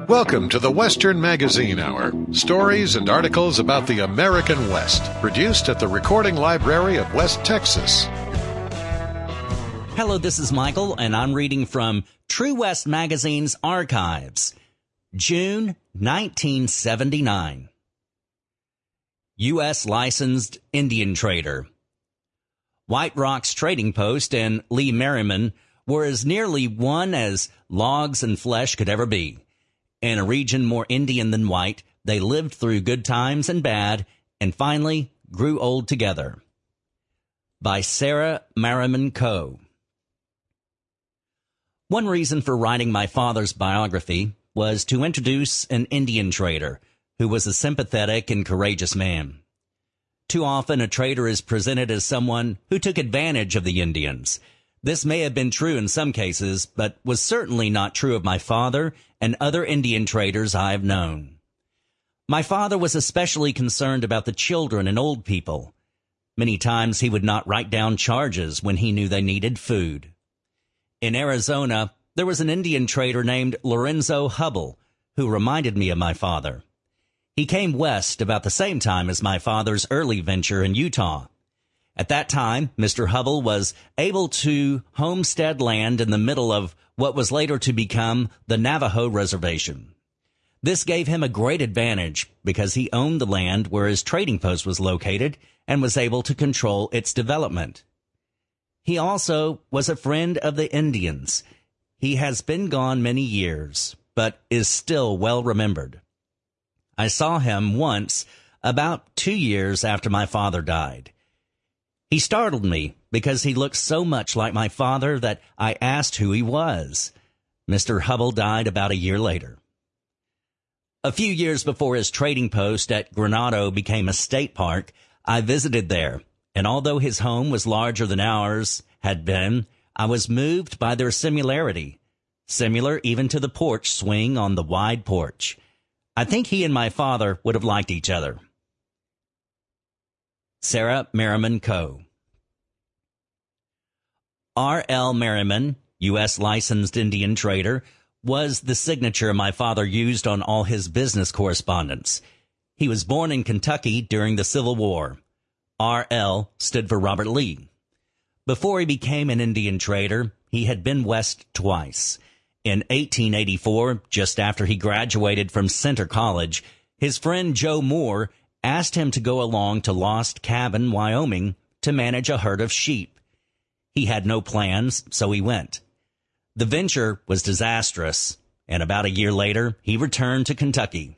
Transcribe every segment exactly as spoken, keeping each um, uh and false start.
Welcome to the Western Magazine Hour. Stories and articles about the American West. Produced at the Recording Library of West Texas. Hello, this is Michael, and I'm reading from True West Magazine's archives. June nineteen seventy-nine. U S licensed Indian trader. White Rock's Trading Post and Lee Merriman were as nearly one as logs and flesh could ever be. In a region more Indian than white, they lived through good times and bad, and finally grew old together. By Sarah Merriman Coe. One reason for writing my father's biography was to introduce an Indian trader who was a sympathetic and courageous man. Too often a trader is presented as someone who took advantage of the Indians. This may have been true in some cases, but was certainly not true of my father and other Indian traders I have known. My father was especially concerned about the children and old people. Many times he would not write down charges when he knew they needed food. In Arizona, there was an Indian trader named Lorenzo Hubble, who reminded me of my father. He came west about the same time as my father's early venture in Utah. At that time, Mister Hubble was able to homestead land in the middle of what was later to become the Navajo Reservation. This gave him a great advantage because he owned the land where his trading post was located and was able to control its development. He also was a friend of the Indians. He has been gone many years, but is still well remembered. I saw him once about two years after my father died. He startled me because he looked so much like my father that I asked who he was. Mister Hubble died about a year later. A few years before his trading post at Granado became a state park, I visited there, and although his home was larger than ours had been, I was moved by their similarity, similar even to the porch swing on the wide porch. I think he and my father would have liked each other. Sarah Merriman Coe. R L Merriman, U S licensed Indian trader, was the signature my father used on all his business correspondence. He was born in Kentucky during the Civil War. R L stood for Robert Lee. Before he became an Indian trader, he had been west twice. In eighteen eighty-four, just after he graduated from Center College, his friend Joe Moore asked him to go along to Lost Cabin, Wyoming, to manage a herd of sheep. He had no plans, so he went. The venture was disastrous, and about a year later, he returned to Kentucky.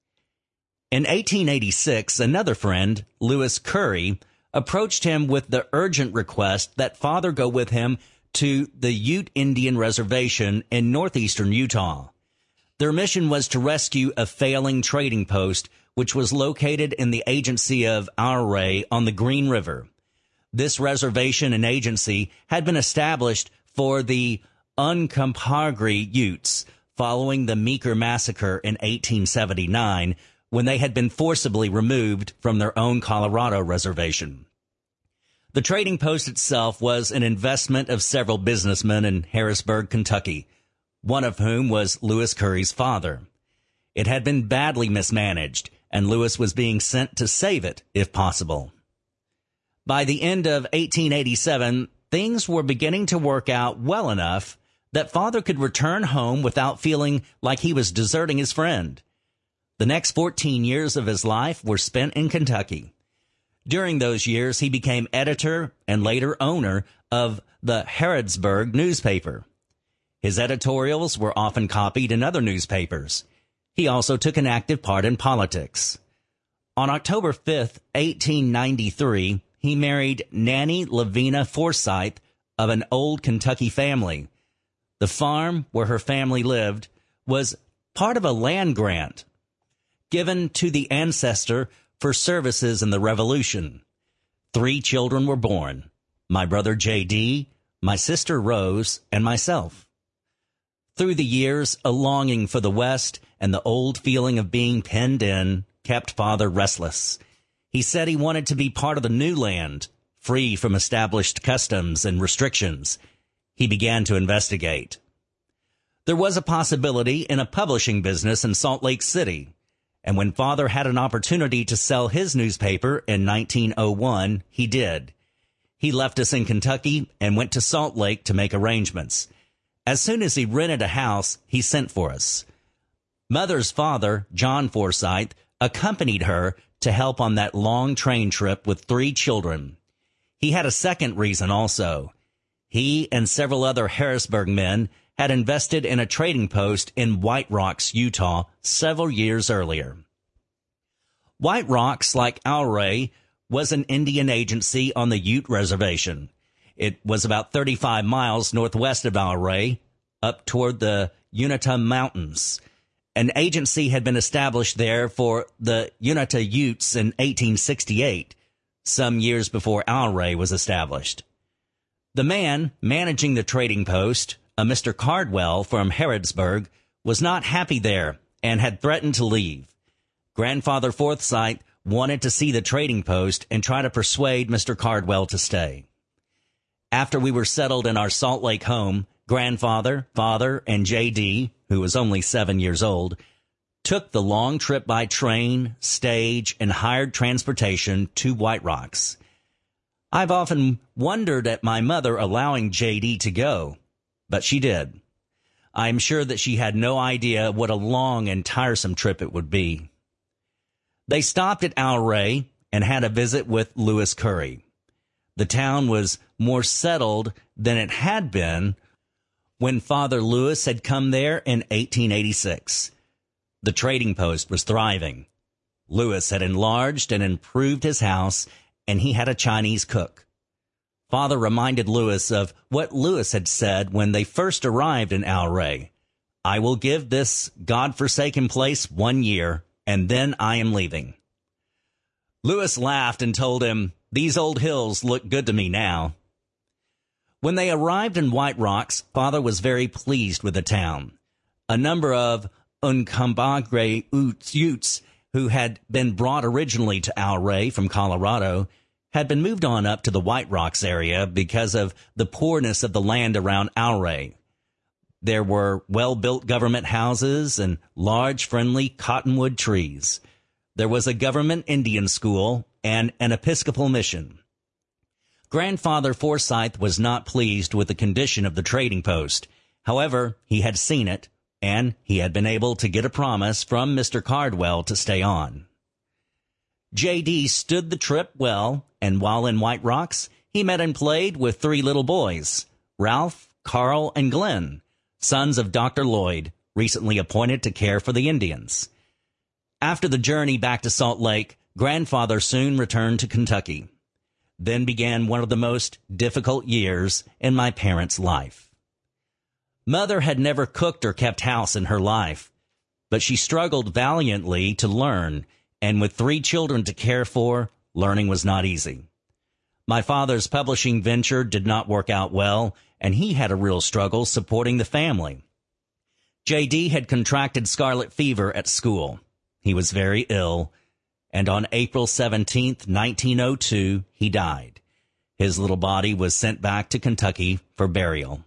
In eighteen eighty-six, another friend, Lewis Curry, approached him with the urgent request that father go with him to the Ute Indian Reservation in northeastern Utah. Their mission was to rescue a failing trading post which was located in the agency of Ouray on the Green River. This reservation and agency had been established for the Uncompahgre Utes following the Meeker Massacre in eighteen seventy-nine, when they had been forcibly removed from their own Colorado reservation. The trading post itself was an investment of several businessmen in Harrisburg, Kentucky, one of whom was Lewis Curry's father. It had been badly mismanaged, and Lewis was being sent to save it, if possible. By the end of eighteen eighty-seven, things were beginning to work out well enough that father could return home without feeling like he was deserting his friend. The next fourteen years of his life were spent in Kentucky. During those years, he became editor and later owner of the Harrodsburg newspaper. His editorials were often copied in other newspapers. He also took an active part in politics. On October fifth, eighteen ninety-three, he married Nanny Lavina Forsythe of an old Kentucky family. The farm where her family lived was part of a land grant given to the ancestor for services in the Revolution. Three children were born, my brother J D, my sister Rose, and myself. Through the years, a longing for the West and the old feeling of being penned in kept father restless. He said he wanted to be part of the new land, free from established customs and restrictions. He began to investigate. There was a possibility in a publishing business in Salt Lake City, and when Father had an opportunity to sell his newspaper in nineteen oh one, he did. He left us in Kentucky and went to Salt Lake to make arrangements. As soon as he rented a house, he sent for us. Mother's father, John Forsyth, accompanied her to help on that long train trip with three children. He had a second reason also. He and several other Harrisburg men had invested in a trading post in White Rocks, Utah, several years earlier. White Rocks, like Ouray, was an Indian agency on the Ute Reservation. It was about thirty-five miles northwest of Ouray, up toward the Uinta Mountains. An agency had been established there for the Uinta Utes in eighteen sixty-eight, some years before Ouray was established. The man managing the trading post, a Mister Cardwell from Harrodsburg, was not happy there and had threatened to leave. Grandfather Forsyth wanted to see the trading post and try to persuade Mister Cardwell to stay. After we were settled in our Salt Lake home, Grandfather, Father, and J D, who was only seven years old, took the long trip by train, stage, and hired transportation to White Rocks. I've often wondered at my mother allowing J D to go, but she did. I'm sure that she had no idea what a long and tiresome trip it would be. They stopped at Ouray and had a visit with Lewis Curry. The town was more settled than it had been when Father Lewis had come there in eighteen eighty-six. The trading post was thriving. Lewis had enlarged and improved his house, and he had a Chinese cook. Father reminded Lewis of what Lewis had said when they first arrived in Ouray. I will give this God-forsaken place one year, and then I am leaving. Lewis laughed and told him, these old hills look good to me now. When they arrived in White Rocks, Father was very pleased with the town. A number of Uncompahgre Utes who had been brought originally to Ouray from Colorado had been moved on up to the White Rocks area because of the poorness of the land around Ouray. There were well-built government houses and large, friendly cottonwood trees. There was a government Indian school and an Episcopal mission. Grandfather Forsyth was not pleased with the condition of the trading post. However, he had seen it, and he had been able to get a promise from Mister Cardwell to stay on. J D stood the trip well, and while in White Rocks, he met and played with three little boys, Ralph, Carl, and Glenn, sons of Doctor Lloyd, recently appointed to care for the Indians. After the journey back to Salt Lake, Grandfather soon returned to Kentucky. Then began one of the most difficult years in my parents' life. Mother had never cooked or kept house in her life, but she struggled valiantly to learn, and with three children to care for, learning was not easy. My father's publishing venture did not work out well, and he had a real struggle supporting the family. J D had contracted scarlet fever at school. He was very ill, and on April seventeenth, nineteen oh two, he died. His little body was sent back to Kentucky for burial.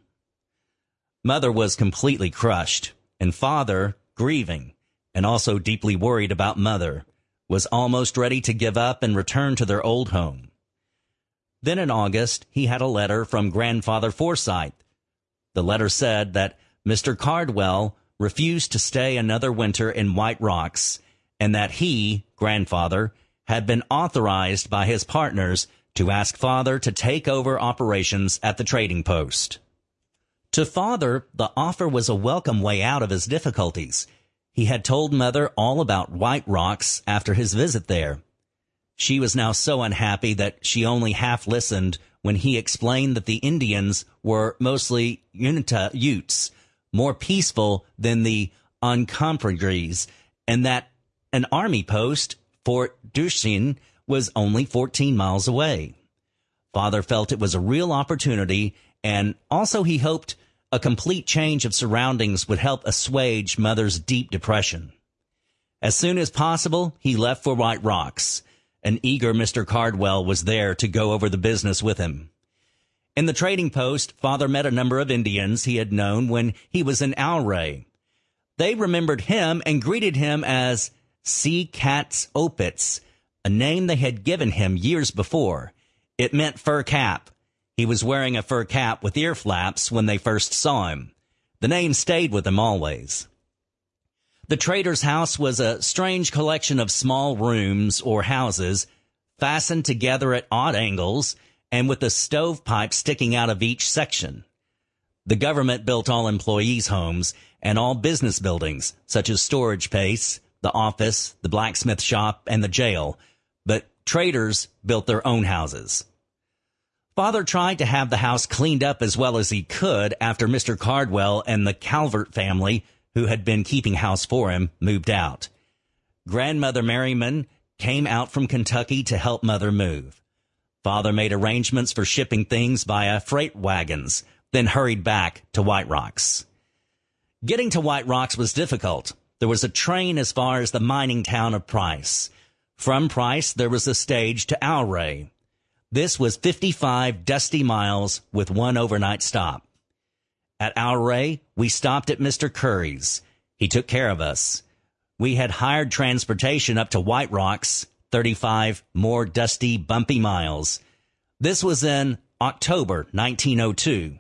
Mother was completely crushed, and Father, grieving, and also deeply worried about Mother, was almost ready to give up and return to their old home. Then in August, he had a letter from Grandfather Forsyth. The letter said that Mister Cardwell refused to stay another winter in White Rocks, and that he, Grandfather, had been authorized by his partners to ask Father to take over operations at the trading post. To Father, the offer was a welcome way out of his difficulties. He had told Mother all about White Rocks after his visit there. She was now so unhappy that she only half listened when he explained that the Indians were mostly Uinta Utes, more peaceful than the Uncompahgres, and that an army post, Fort Duchesne, was only fourteen miles away. Father felt it was a real opportunity, and also he hoped a complete change of surroundings would help assuage Mother's deep depression. As soon as possible, he left for White Rocks. An eager Mister Cardwell was there to go over the business with him. In the trading post, Father met a number of Indians he had known when he was in Ouray. They remembered him and greeted him as Sea Cat's Opitz, a name they had given him years before. It meant fur cap. He was wearing a fur cap with ear flaps when they first saw him. The name stayed with him always. The trader's house was a strange collection of small rooms or houses fastened together at odd angles and with a stovepipe sticking out of each section. The government built all employees' homes and all business buildings, such as storage space, the office, the blacksmith shop, and the jail, but traders built their own houses. Father tried to have the house cleaned up as well as he could after Mister Cardwell and the Calvert family, who had been keeping house for him, moved out. Grandmother Merriman came out from Kentucky to help Mother move. Father made arrangements for shipping things via freight wagons, then hurried back to White Rocks. Getting to White Rocks was difficult. There was a train as far as the mining town of Price. From Price, there was a stage to Ouray. This was fifty-five dusty miles with one overnight stop. At Ouray, we stopped at Mister Curry's. He took care of us. We had hired transportation up to White Rocks, thirty-five more dusty, bumpy miles. This was in October nineteen oh two.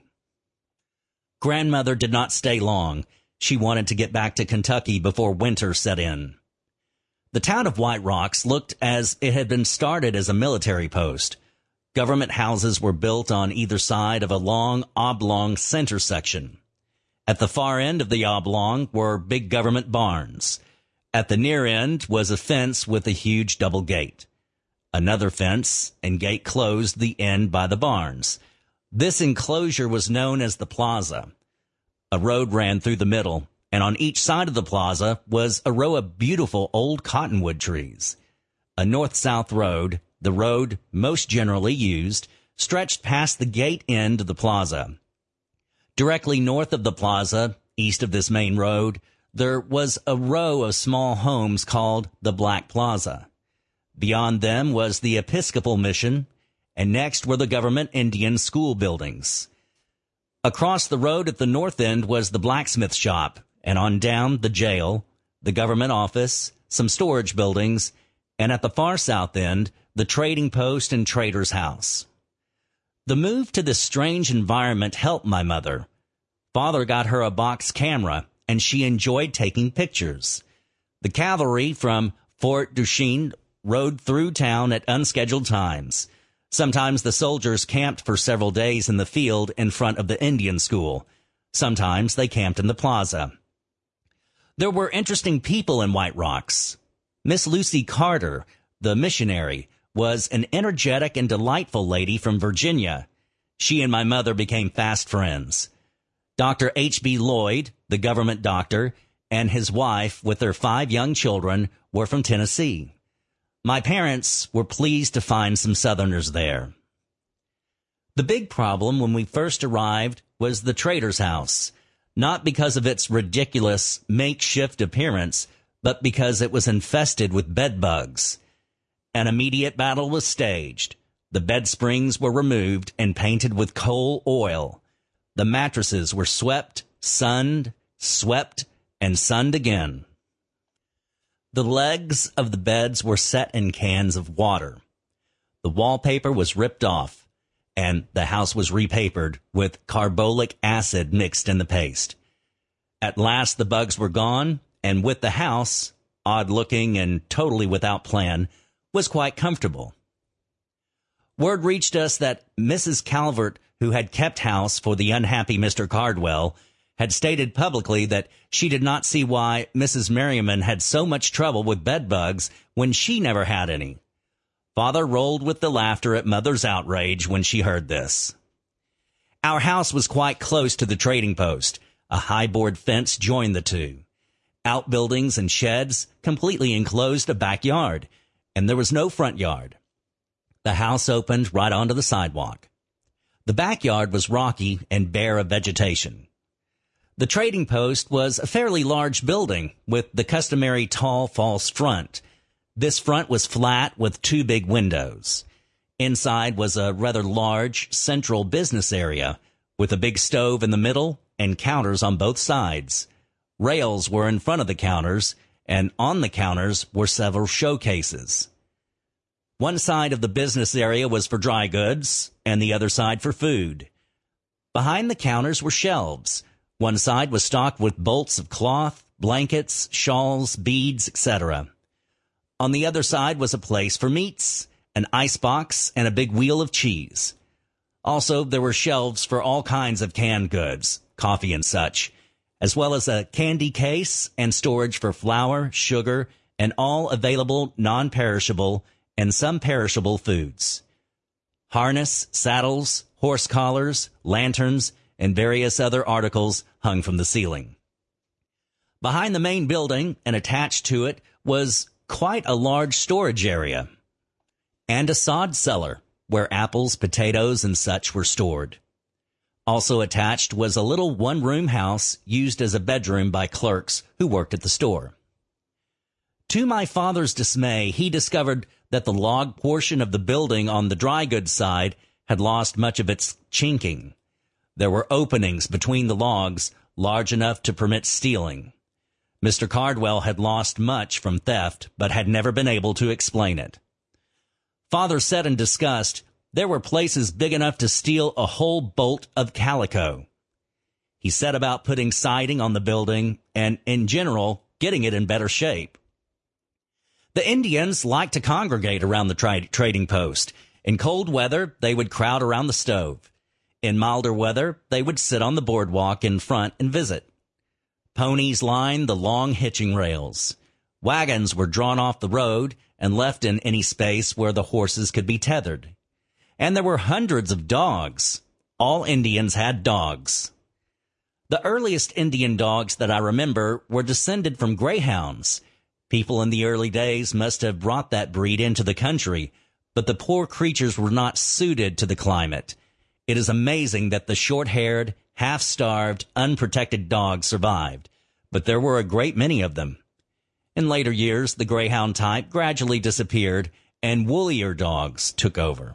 Grandmother did not stay long. She wanted to get back to Kentucky before winter set in. The town of White Rocks looked as it had been started as a military post. Government houses were built on either side of a long, oblong center section. At the far end of the oblong were big government barns. At the near end was a fence with a huge double gate. Another fence and gate closed the end by the barns. This enclosure was known as the plaza. A road ran through the middle, and on each side of the plaza was a row of beautiful old cottonwood trees. A north-south road, the road most generally used, stretched past the gate end of the plaza. Directly north of the plaza, east of this main road, there was a row of small homes called the Black Plaza. Beyond them was the Episcopal Mission, and next were the government Indian school buildings. Across the road at the north end was the blacksmith shop, and on down the jail, the government office, some storage buildings, and at the far south end, the trading post and trader's house. The move to this strange environment helped my mother. Father got her a box camera, and she enjoyed taking pictures. The cavalry from Fort Duchesne rode through town at unscheduled times. Sometimes the soldiers camped for several days in the field in front of the Indian school. Sometimes they camped in the plaza. There were interesting people in White Rocks. Miss Lucy Carter, the missionary, was an energetic and delightful lady from Virginia. She and my mother became fast friends. Doctor H B Lloyd, the government doctor, and his wife with their five young children were from Tennessee. My parents were pleased to find some Southerners there. The big problem when we first arrived was the trader's house, not because of its ridiculous makeshift appearance, but because it was infested with bed bugs. An immediate battle was staged. The bed springs were removed and painted with coal oil. The mattresses were swept, sunned, swept, and sunned again. The legs of the beds were set in cans of water. The wallpaper was ripped off, and the house was repapered with carbolic acid mixed in the paste. At last the bugs were gone, and with the house, odd-looking and totally without plan, was quite comfortable. Word reached us that Missus Calvert, who had kept house for the unhappy Mister Cardwell, had stated publicly that she did not see why Missus Merriman had so much trouble with bed bugs when she never had any. Father rolled with the laughter at Mother's outrage when she heard this. Our house was quite close to the trading post. A high board fence joined the two. Outbuildings and sheds completely enclosed a backyard, and there was no front yard. The house opened right onto the sidewalk. The backyard was rocky and bare of vegetation. The trading post was a fairly large building with the customary tall false front. This front was flat with two big windows. Inside was a rather large central business area with a big stove in the middle and counters on both sides. Rails were in front of the counters, and on the counters were several showcases. One side of the business area was for dry goods, and the other side for food. Behind the counters were shelves. One side was stocked with bolts of cloth, blankets, shawls, beads, et cetera. On the other side was a place for meats, an ice box, and a big wheel of cheese. Also, there were shelves for all kinds of canned goods, coffee and such, as well as a candy case and storage for flour, sugar, and all available non-perishable and some perishable foods. Harness, saddles, horse collars, lanterns, and various other articles hung from the ceiling. Behind the main building and attached to it was quite a large storage area and a sod cellar where apples, potatoes, and such were stored. Also attached was a little one-room house used as a bedroom by clerks who worked at the store. To my father's dismay, he discovered that the log portion of the building on the dry goods side had lost much of its chinking. There were openings between the logs large enough to permit stealing. Mister Cardwell had lost much from theft, but had never been able to explain it. Father said in disgust, there were places big enough to steal a whole bolt of calico. He set about putting siding on the building and, in general, getting it in better shape. The Indians liked to congregate around the tra- trading post. In cold weather, they would crowd around the stove. In milder weather, they would sit on the boardwalk in front and visit. Ponies lined the long hitching rails. Wagons were drawn off the road and left in any space where the horses could be tethered. And there were hundreds of dogs. All Indians had dogs. The earliest Indian dogs that I remember were descended from greyhounds. People in the early days must have brought that breed into the country, but the poor creatures were not suited to the climate. It is amazing that the short-haired, half-starved, unprotected dogs survived, but there were a great many of them. In later years, the greyhound type gradually disappeared, and woollier dogs took over.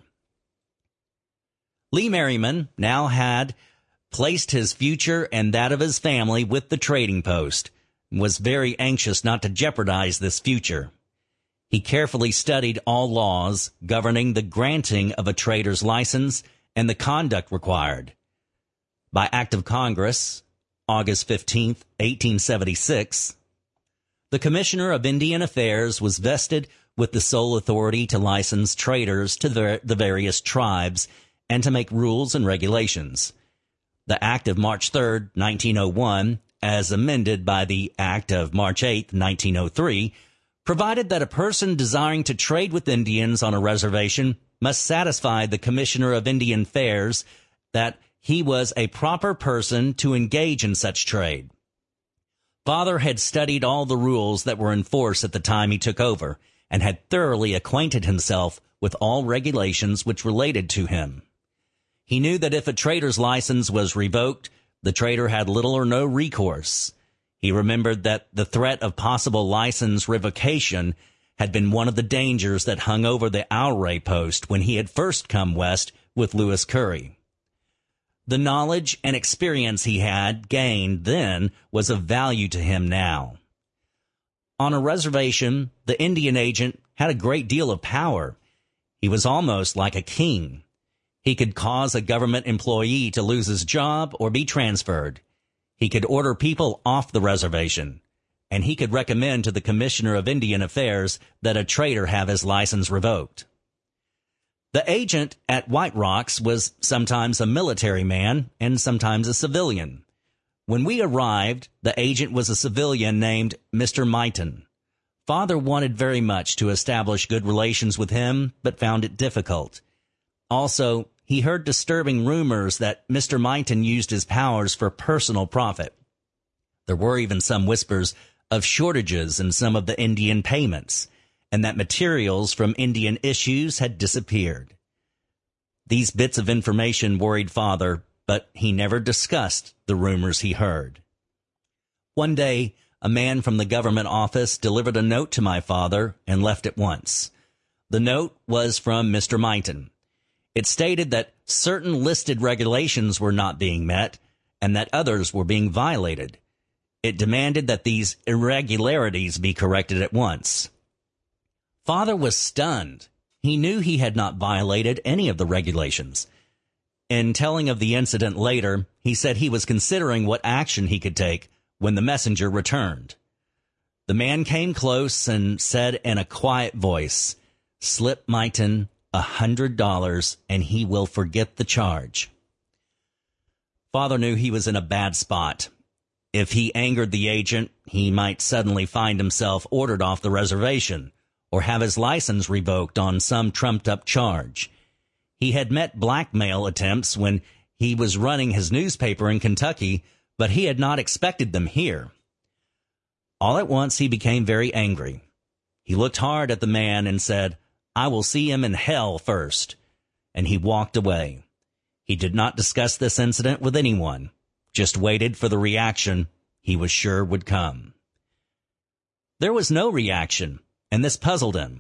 Lee Merriman now had placed his future and that of his family with the trading post, and was very anxious not to jeopardize this future. He carefully studied all laws governing the granting of a trader's license and the conduct required. By Act of Congress, August fifteenth, eighteen seventy-six, the Commissioner of Indian Affairs was vested with the sole authority to license traders to the, the various tribes and to make rules and regulations. The Act of March third, nineteen oh one, as amended by the Act of March eighth, nineteen oh three, provided that a person desiring to trade with Indians on a reservation must satisfy the Commissioner of Indian Affairs that he was a proper person to engage in such trade. Father had studied all the rules that were in force at the time he took over and had thoroughly acquainted himself with all regulations which related to him. He knew that if a trader's license was revoked, the trader had little or no recourse. He remembered that the threat of possible license revocation had been one of the dangers that hung over the Ouray post when he had first come west with Lewis Curry. The knowledge and experience he had gained then was of value to him now. On a reservation, the Indian agent had a great deal of power. He was almost like a king. He could cause a government employee to lose his job or be transferred. He could order people off the reservation, and he could recommend to the Commissioner of Indian Affairs that a trader have his license revoked. The agent at White Rocks was sometimes a military man and sometimes a civilian. When we arrived, the agent was a civilian named Mister Mighton. Father wanted very much to establish good relations with him, but found it difficult. Also, he heard disturbing rumors that Mister Mighton used his powers for personal profit. There were even some whispers of shortages in some of the Indian payments, and that materials from Indian issues had disappeared. These bits of information worried Father, but he never discussed the rumors he heard. One day, a man from the government office delivered a note to my father and left at once. The note was from Mister Mighton. It stated that certain listed regulations were not being met and that others were being violated. It demanded that these irregularities be corrected at once. Father was stunned. He knew he had not violated any of the regulations. In telling of the incident later, he said he was considering what action he could take when the messenger returned. The man came close and said in a quiet voice, "Slip Myton a hundred dollars and he will forget the charge." Father knew he was in a bad spot. If he angered the agent, he might suddenly find himself ordered off the reservation or have his license revoked on some trumped-up charge. He had met blackmail attempts when he was running his newspaper in Kentucky, but he had not expected them here. All at once he became very angry. He looked hard at the man and said, "I will see him in hell first," and he walked away. He did not discuss this incident with anyone, just waited for the reaction he was sure would come. There was no reaction, and this puzzled him.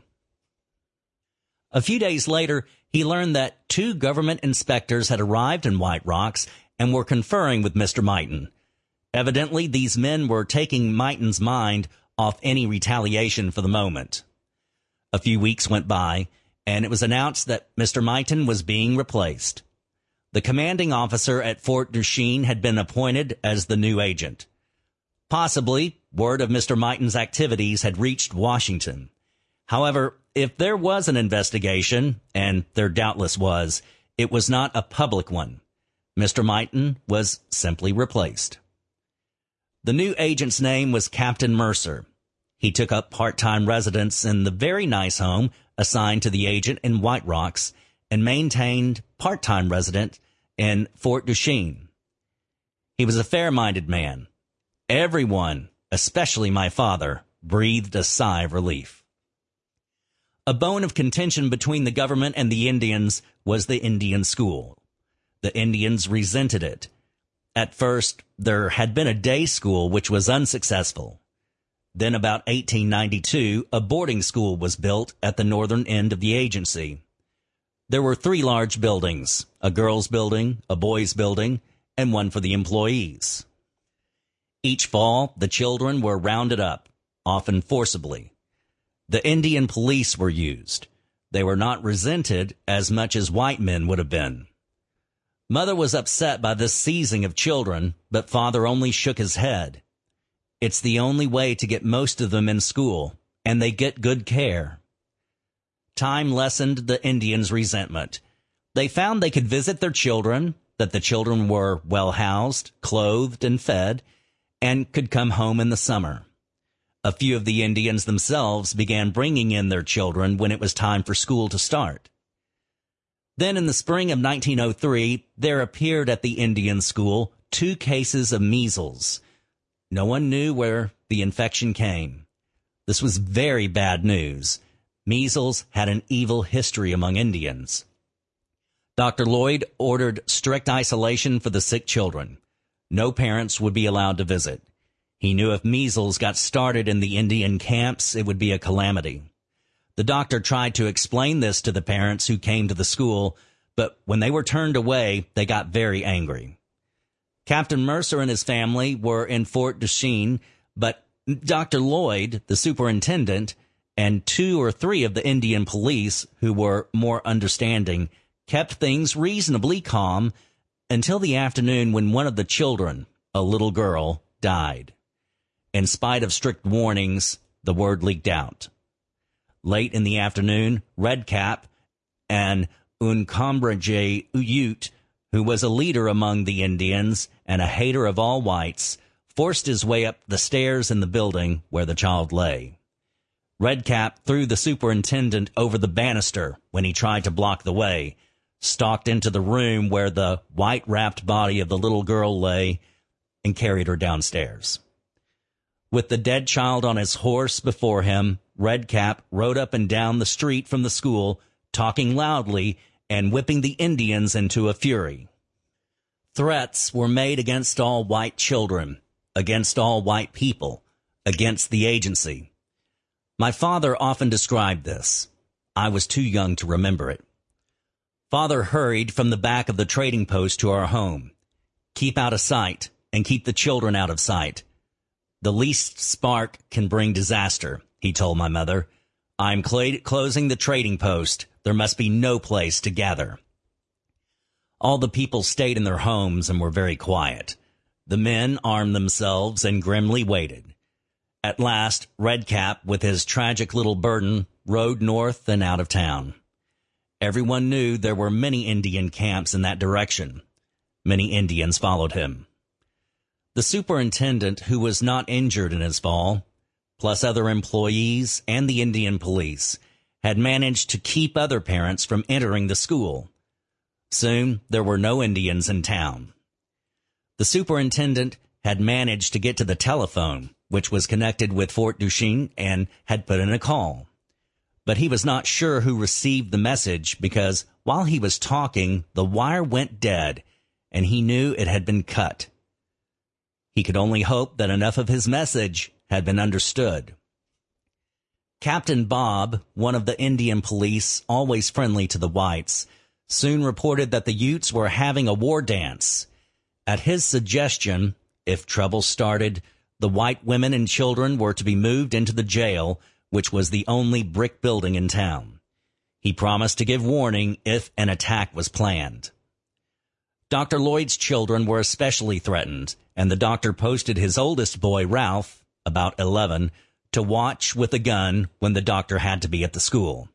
A few days later, he learned that two government inspectors had arrived in White Rocks and were conferring with Mister Myton. Evidently, these men were taking Myton's mind off any retaliation for the moment. A few weeks went by, and it was announced that Mister Myton was being replaced. The commanding officer at Fort Duchesne had been appointed as the new agent. Possibly, word of Mister Myton's activities had reached Washington. However, if there was an investigation, and there doubtless was, it was not a public one. Mister Myton was simply replaced. The new agent's name was Captain Mercer. He took up part-time residence in the very nice home assigned to the agent in White Rocks and maintained part-time resident in Fort Duchesne. He was a fair-minded man. Everyone, especially my father, breathed a sigh of relief. A bone of contention between the government and the Indians was the Indian school. The Indians resented it. At first, there had been a day school which was unsuccessful. Then about eighteen ninety-two, a boarding school was built at the northern end of the agency. There were three large buildings, a girls' building, a boys' building, and one for the employees. Each fall, the children were rounded up, often forcibly. The Indian police were used. They were not resented as much as white men would have been. Mother was upset by this seizing of children, but Father only shook his head. It's the only way to get most of them in school, and they get good care. Time lessened the Indians' resentment. They found they could visit their children, that the children were well housed, clothed, and fed, and could come home in the summer. A few of the Indians themselves began bringing in their children when it was time for school to start. Then in the spring of nineteen oh three, there appeared at the Indian school two cases of measles. No one knew where the infection came. This was very bad news. Measles had an evil history among Indians. Doctor Lloyd ordered strict isolation for the sick children. No parents would be allowed to visit. He knew if measles got started in the Indian camps, it would be a calamity. The doctor tried to explain this to the parents who came to the school, but when they were turned away, they got very angry. Captain Mercer and his family were in Fort Duchesne, but Doctor Lloyd, the superintendent, and two or three of the Indian police, who were more understanding, kept things reasonably calm until the afternoon when one of the children, a little girl, died. In spite of strict warnings, the word leaked out. Late in the afternoon, Redcap and Uncombreje Ute, who was a leader among the Indians and a hater of all whites, forced his way up the stairs in the building where the child lay. Redcap threw the superintendent over the banister when he tried to block the way, stalked into the room where the white-wrapped body of the little girl lay, and carried her downstairs. With the dead child on his horse before him, Redcap rode up and down the street from the school, talking loudly and whipping the Indians into a fury. Threats were made against all white children, against all white people, against the agency. My father often described this. I was too young to remember it. Father hurried from the back of the trading post to our home. Keep out of sight and keep the children out of sight. The least spark can bring disaster, he told my mother. I'm cl- closing the trading post. There must be no place to gather. All the people stayed in their homes and were very quiet. The men armed themselves and grimly waited. At last, Redcap, with his tragic little burden, rode north and out of town. Everyone knew there were many Indian camps in that direction. Many Indians followed him. The superintendent, who was not injured in his fall, plus other employees and the Indian police, had managed to keep other parents from entering the school. Soon, there were no Indians in town. The superintendent had managed to get to the telephone, which was connected with Fort Duchesne, and had put in a call. But he was not sure who received the message because while he was talking, the wire went dead, and he knew it had been cut. He could only hope that enough of his message had been understood. Captain Bob, one of the Indian police, always friendly to the whites, soon reported that the Utes were having a war dance. At his suggestion, if trouble started, the white women and children were to be moved into the jail, which was the only brick building in town. He promised to give warning if an attack was planned. Doctor Lloyd's children were especially threatened, and the doctor posted his oldest boy, Ralph, about eleven, to watch with a gun when the doctor had to be at the school.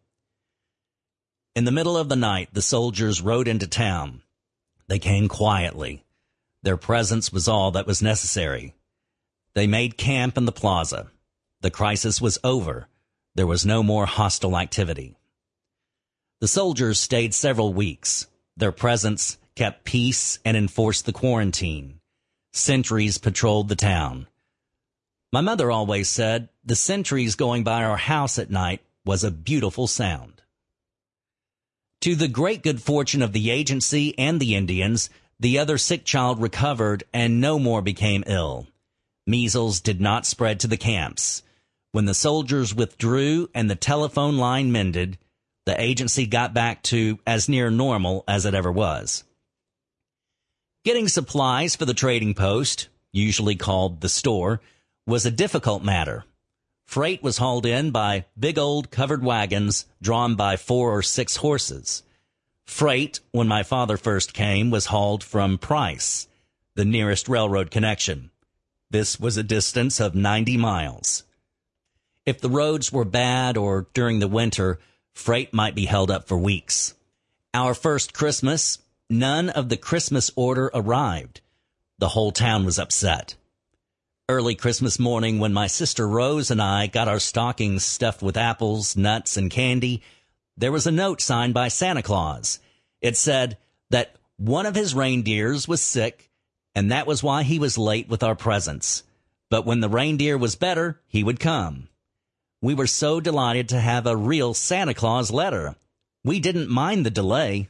In the middle of the night, the soldiers rode into town. They came quietly. Their presence was all that was necessary. They made camp in the plaza. The crisis was over. There was no more hostile activity. The soldiers stayed several weeks. Their presence kept peace and enforced the quarantine. Sentries patrolled the town. My mother always said the sentries going by our house at night was a beautiful sound. To the great good fortune of the agency and the Indians, the other sick child recovered and no more became ill. Measles did not spread to the camps. When the soldiers withdrew and the telephone line mended, the agency got back to as near normal as it ever was. Getting supplies for the trading post, usually called the store, was a difficult matter. Freight was hauled in by big old covered wagons drawn by four or six horses. Freight, when my father first came, was hauled from Price, the nearest railroad connection. This was a distance of ninety miles. If the roads were bad or during the winter, freight might be held up for weeks. Our first Christmas, none of the Christmas order arrived. The whole town was upset. Early Christmas morning, when my sister Rose and I got our stockings stuffed with apples, nuts, and candy, there was a note signed by Santa Claus. It said that one of his reindeers was sick, and that was why he was late with our presents. But when the reindeer was better, he would come. We were so delighted to have a real Santa Claus letter. We didn't mind the delay.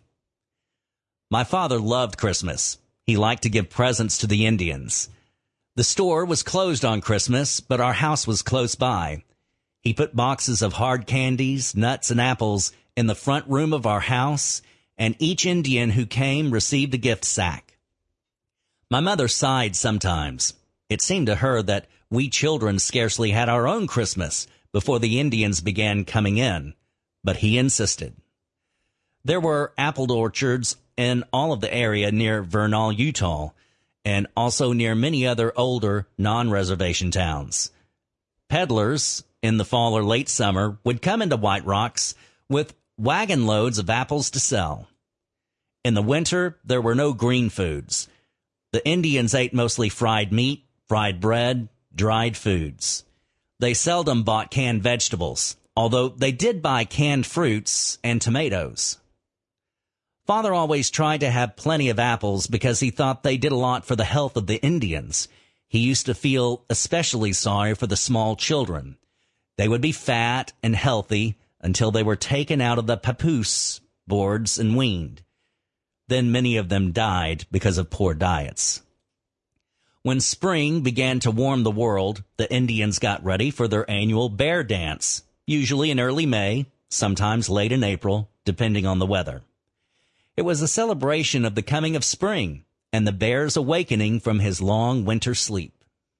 My father loved Christmas. He liked to give presents to the Indians. The store was closed on Christmas, but our house was close by. He put boxes of hard candies, nuts, and apples in the front room of our house, and each Indian who came received a gift sack. My mother sighed sometimes. It seemed to her that we children scarcely had our own Christmas before the Indians began coming in, but he insisted. There were apple orchards in all of the area near Vernal, Utah, and also near many other older non-reservation towns. Peddlers in the fall or late summer would come into White Rocks with wagon loads of apples to sell. In the winter, there were no green foods. The Indians ate mostly fried meat, fried bread, dried foods. They seldom bought canned vegetables, although they did buy canned fruits and tomatoes. Father always tried to have plenty of apples because he thought they did a lot for the health of the Indians. He used to feel especially sorry for the small children. They would be fat and healthy until they were taken out of the papoose boards and weaned. Then many of them died because of poor diets. When spring began to warm the world, the Indians got ready for their annual bear dance, usually in early May, sometimes late in April, depending on the weather. It was a celebration of the coming of spring and the bear's awakening from his long winter sleep.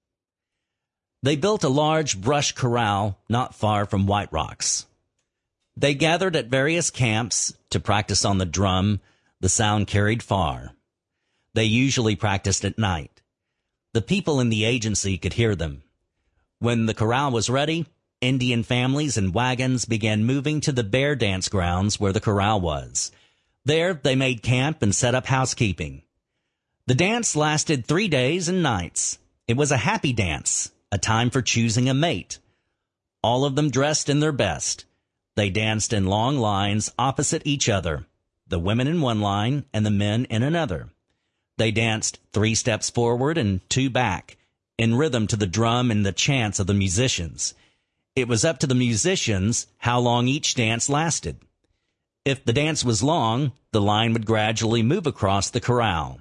They built a large brush corral not far from White Rocks. They gathered at various camps to practice on the drum the sound carried far. They usually practiced at night. The people in the agency could hear them. When the corral was ready, Indian families and wagons began moving to the bear dance grounds where the corral was. There, they made camp and set up housekeeping. The dance lasted three days and nights. It was a happy dance, a time for choosing a mate. All of them dressed in their best. They danced in long lines opposite each other, the women in one line and the men in another. They danced three steps forward and two back, in rhythm to the drum and the chants of the musicians. It was up to the musicians how long each dance lasted. If the dance was long, the line would gradually move across the corral.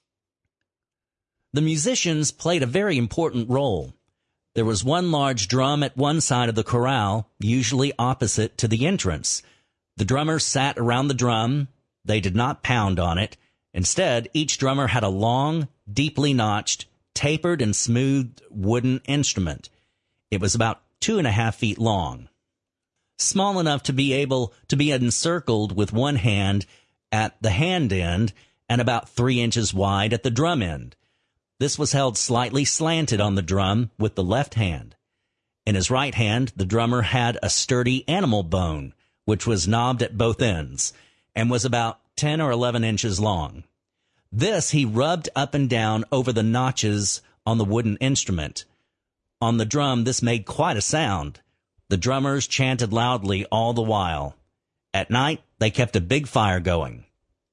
The musicians played a very important role. There was one large drum at one side of the corral, usually opposite to the entrance. The drummers sat around the drum. They did not pound on it. Instead, each drummer had a long, deeply notched, tapered and smooth wooden instrument. It was about two and a half feet long, small enough to be able to be encircled with one hand at the hand end and about three inches wide at the drum end. This was held slightly slanted on the drum with the left hand. In his right hand, the drummer had a sturdy animal bone, which was knobbed at both ends, and was about ten or eleven inches long. This he rubbed up and down over the notches on the wooden instrument. On the drum, this made quite a sound. The drummers chanted loudly all the while. At night, they kept a big fire going.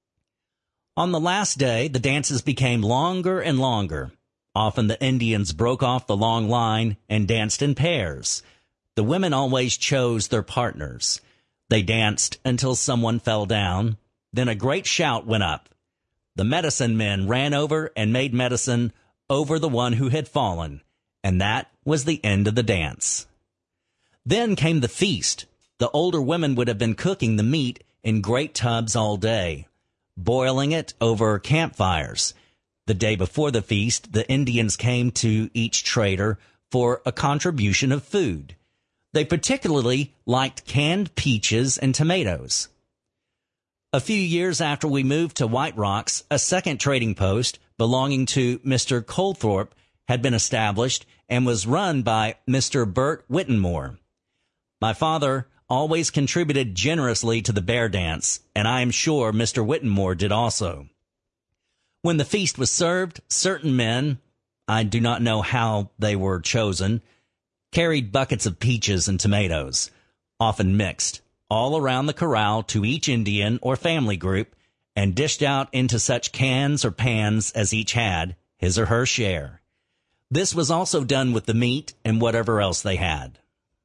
On the last day, the dances became longer and longer. Often the Indians broke off the long line and danced in pairs. The women always chose their partners. They danced until someone fell down. Then a great shout went up. The medicine men ran over and made medicine over the one who had fallen, and that was the end of the dance. Then came the feast. The older women would have been cooking the meat in great tubs all day, boiling it over campfires. The day before the feast, the Indians came to each trader for a contribution of food. They particularly liked canned peaches and tomatoes. A few years after we moved to White Rocks, a second trading post belonging to Mister Colthorpe had been established and was run by Mister Bert Whittenmore. My father always contributed generously to the bear dance, and I am sure Mister Whittenmore did also. When the feast was served, certain men, I do not know how they were chosen, carried buckets of peaches and tomatoes, often mixed, all around the corral to each Indian or family group, and dished out into such cans or pans as each had, his or her share. This was also done with the meat and whatever else they had.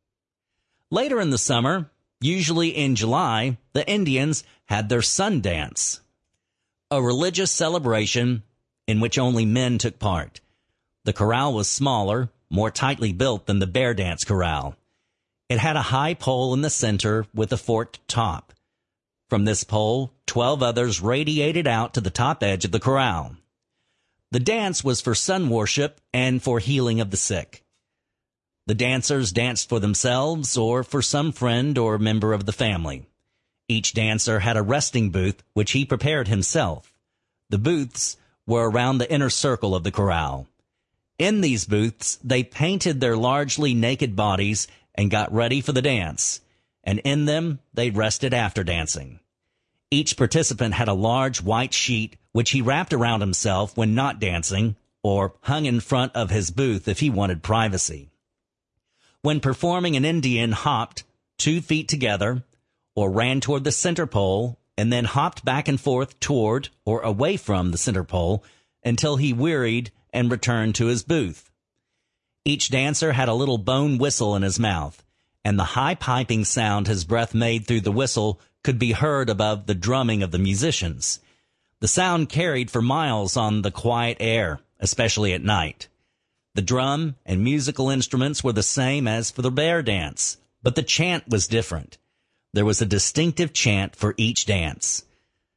Later in the summer, usually in July, the Indians had their sun dance, a religious celebration in which only men took part. The corral was smaller, more tightly built than the bear dance corral. It had a high pole in the center with a forked top. From this pole, twelve others radiated out to the top edge of the corral. The dance was for sun worship and for healing of the sick. The dancers danced for themselves or for some friend or member of the family. Each dancer had a resting booth which he prepared himself. The booths were around the inner circle of the corral. In these booths, they painted their largely naked bodies and got ready for the dance, and in them they rested after dancing. Each participant had a large white sheet which he wrapped around himself when not dancing, or hung in front of his booth if he wanted privacy. When performing, an Indian hopped two feet together, or ran toward the center pole, and then hopped back and forth toward or away from the center pole until he wearied and returned to his booth. Each dancer had a little bone whistle in his mouth, and the high piping sound his breath made through the whistle could be heard above the drumming of the musicians. The sound carried for miles on the quiet air, especially at night. The drum and musical instruments were the same as for the bear dance, but the chant was different. There was a distinctive chant for each dance.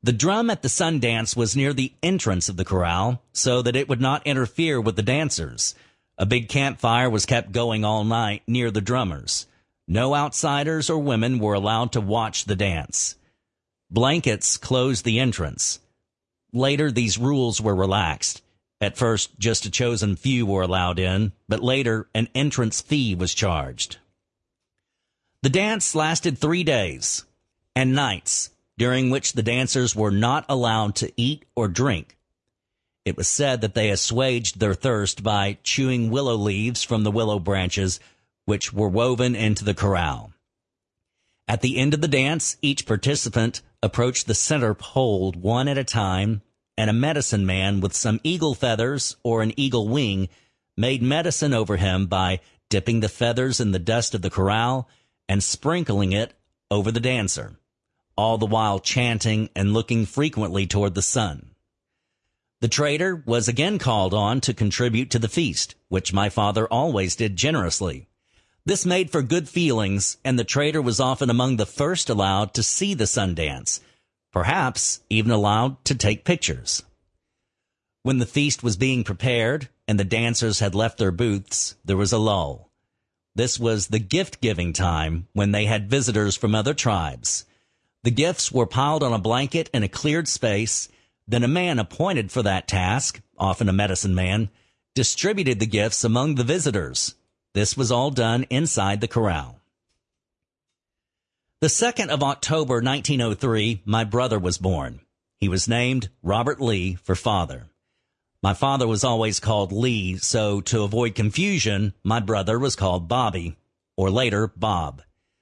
The drum at the Sundance was near the entrance of the corral so that it would not interfere with the dancers. A big campfire was kept going all night near the drummers. No outsiders or women were allowed to watch the dance. Blankets closed the entrance. Later, these rules were relaxed. At first, just a chosen few were allowed in, but later, an entrance fee was charged. The dance lasted three days and nights, during which the dancers were not allowed to eat or drink. It was said that they assuaged their thirst by chewing willow leaves from the willow branches, which were woven into the corral. At the end of the dance, each participant approached the center pole one at a time, and a medicine man with some eagle feathers or an eagle wing made medicine over him by dipping the feathers in the dust of the corral and sprinkling it over the dancer, all the while chanting and looking frequently toward the sun. The trader was again called on to contribute to the feast, which my father always did generously. This made for good feelings, and the trader was often among the first allowed to see the sun dance, perhaps even allowed to take pictures. When the feast was being prepared and the dancers had left their booths, there was a lull. This was the gift-giving time when they had visitors from other tribes. The gifts were piled on a blanket in a cleared space. Then a man appointed for that task, often a medicine man, distributed the gifts among the visitors. This was all done inside the corral. The second of October, nineteen oh three, my brother was born. He was named Robert Lee for father. My father was always called Lee, so to avoid confusion, my brother was called Bobby, or later Bob.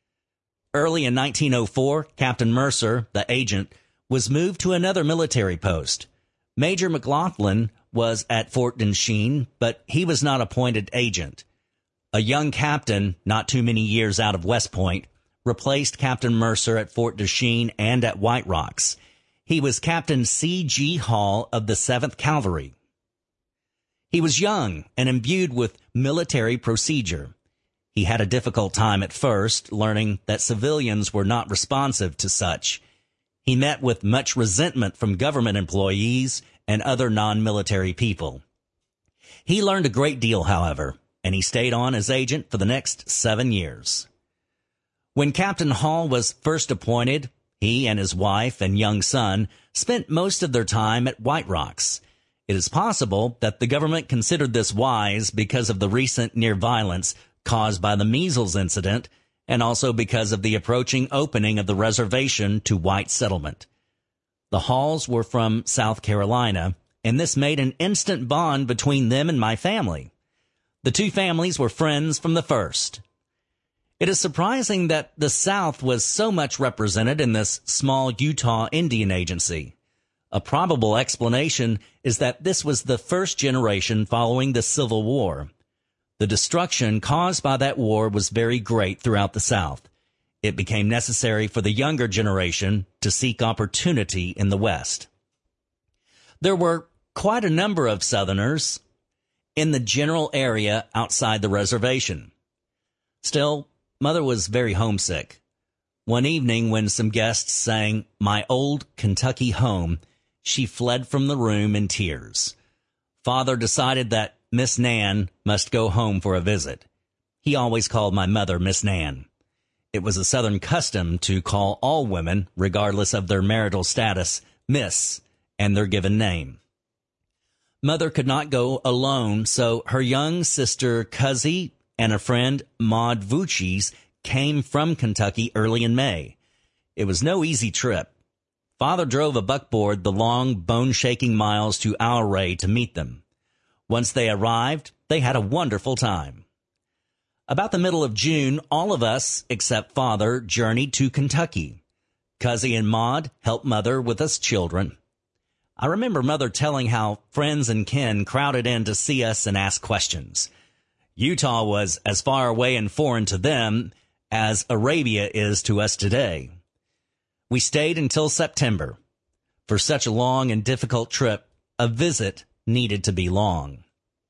Early in nineteen oh four, Captain Mercer, the agent, was moved to another military post. Major McLaughlin was at Fort Dinsheen, but he was not appointed agent. A young captain, not too many years out of West Point, replaced Captain Mercer at Fort Dinsheen and at White Rocks. He was Captain C G Hall of the seventh Cavalry. He was young and imbued with military procedure. He had a difficult time at first, learning that civilians were not responsive to such. He met with much resentment from government employees and other non-military people. He learned a great deal, however, and he stayed on as agent for the next seven years. When Captain Hall was first appointed, he and his wife and young son spent most of their time at White Rocks. It is possible that the government considered this wise because of the recent near violence caused by the measles incident, and also because of the approaching opening of the reservation to white settlement. The Halls were from South Carolina, and this made an instant bond between them and my family. The two families were friends from the first. It is surprising that the South was so much represented in this small Utah Indian Agency. A probable explanation is that this was the first generation following the Civil War. The destruction caused by that war was very great throughout the South. It became necessary for the younger generation to seek opportunity in the West. There were quite a number of Southerners in the general area outside the reservation. Still, Mother was very homesick. One evening when some guests sang "My Old Kentucky Home," she fled from the room in tears. Father decided that Miss Nan must go home for a visit. He always called my mother Miss Nan. It was a Southern custom to call all women, regardless of their marital status, Miss, and their given name. Mother could not go alone, so her young sister Cuzzy and a friend, Maud Vucci's, came from Kentucky early in May. It was no easy trip. Father drove a buckboard the long, bone-shaking miles to Ouray to meet them. Once they arrived, they had a wonderful time. About the middle of June, all of us, except Father, journeyed to Kentucky. Cuzzy and Maud helped Mother with us children. I remember Mother telling how friends and kin crowded in to see us and ask questions. Utah was as far away and foreign to them as Arabia is to us today. We stayed until September. For such a long and difficult trip, a visit needed to be long.